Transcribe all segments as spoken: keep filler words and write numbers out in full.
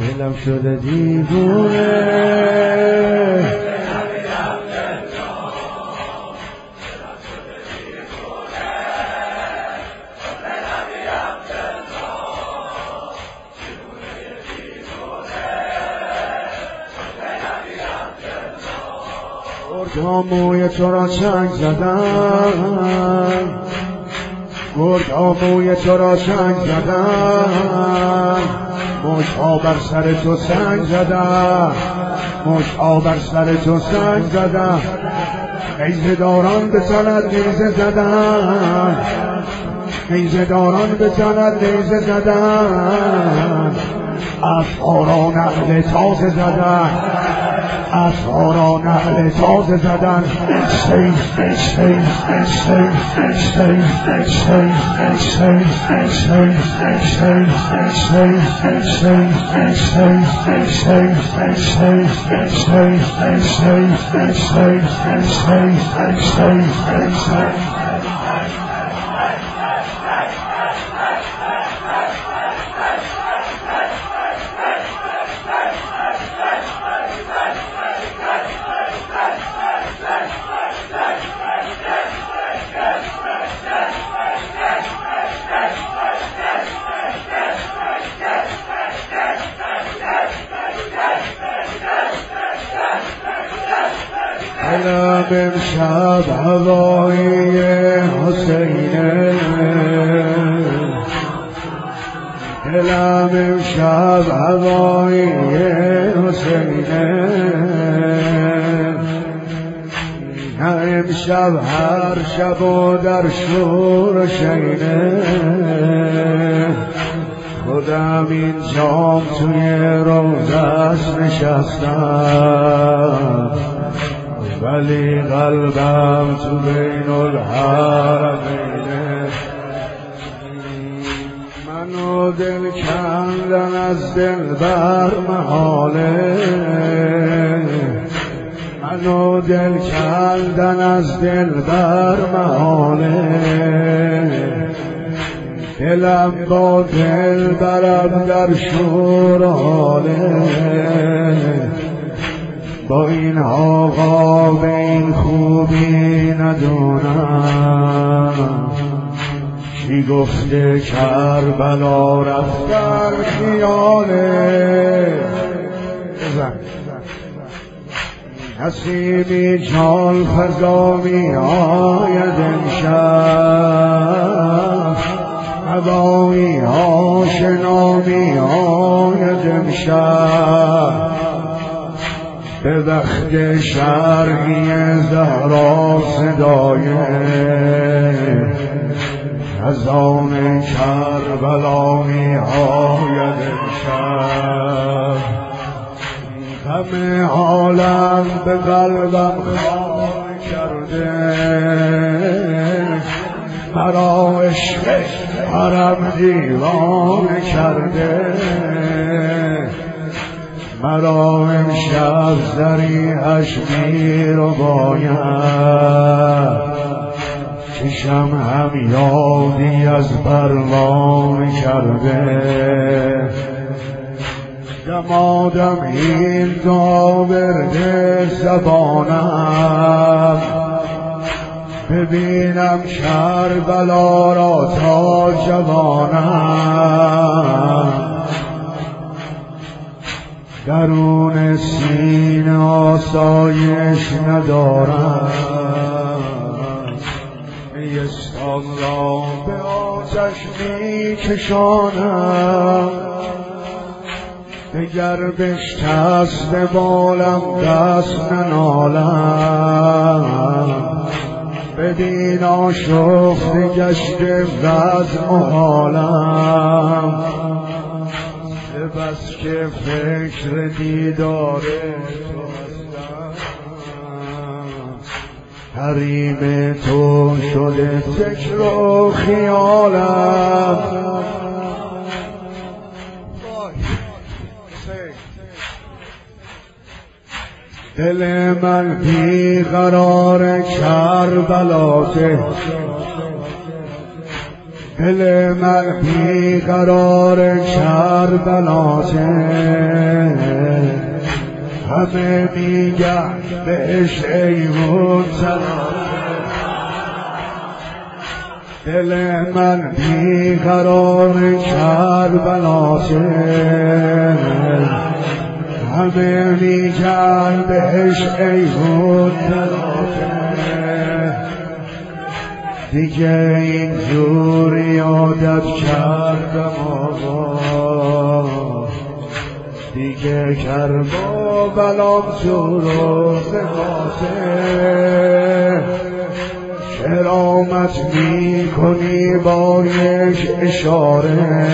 دلم شده دیوونه گردها موی تو را چنگ زدن، گردها موی تو را چنگ زدن، مشها بر سر تو سنگ زدن، مشها بر سر تو سنگ زدن، نیزه داران به سند نیزه زدن، نیزه داران به سند نیزه زدن، اسوارا نعل تازه زدن، اسوارا نعل تازه زدن، شی شی شی شی شی شی دلم امشب هوای حسینه، دلم امشب هوای حسینه، نه امشب هر شب و در شور شینه، خودم این جام توی روزش نشستم، ولی قلبم تو بین الحرمینه، منو دل کندن از دل بر محاله، منو دل کندن از دل بر محاله، دلم با دل برم در شور حاله، با این آقا به این خوبی ندونم، چی گفته کربلا رفتن خیاله، نسیمی جان فضا می آید امشب، هوایی آشنا می آید امشب، به وقت شرقی زهرا صدای از آن کربلا می آید امشب، غم عالم به قلبم خار کرده، مرا عشق حرم دیوانه کرده، مرا امشب ذریعش میر و باید، چشم هم یادی از پروانه کرده، دمادم این دا برده زبانم، ببینم کربلا را تا جوانم، درون سینه آسایش ندارم، نیستان را به آتش می کشانم، دگر بشکست بالم دست ننالم، بدین آشفته گشته وضع و حالم، بس که فکر دیدار تو هستم، حریم تو شده فکر و خیالم، دل من بی قرار کربلاته، دل من بیقرار کربلاته، همه میگن بهش ای مبتلا. دل من بیقرار کربلاته، همه میگن بهش ای مبتلا. دیگه اینجوری عادت کردم آقا، دیگه کربا بلام تو روزه خاطر. کرامت می کنی با یک اشاره،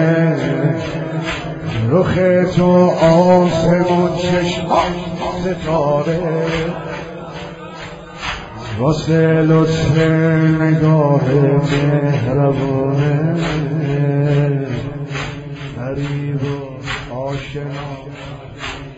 رخ تو آسمون چشمان ستاره. واسه لطف نگاه مهربانه، غریب و آشنا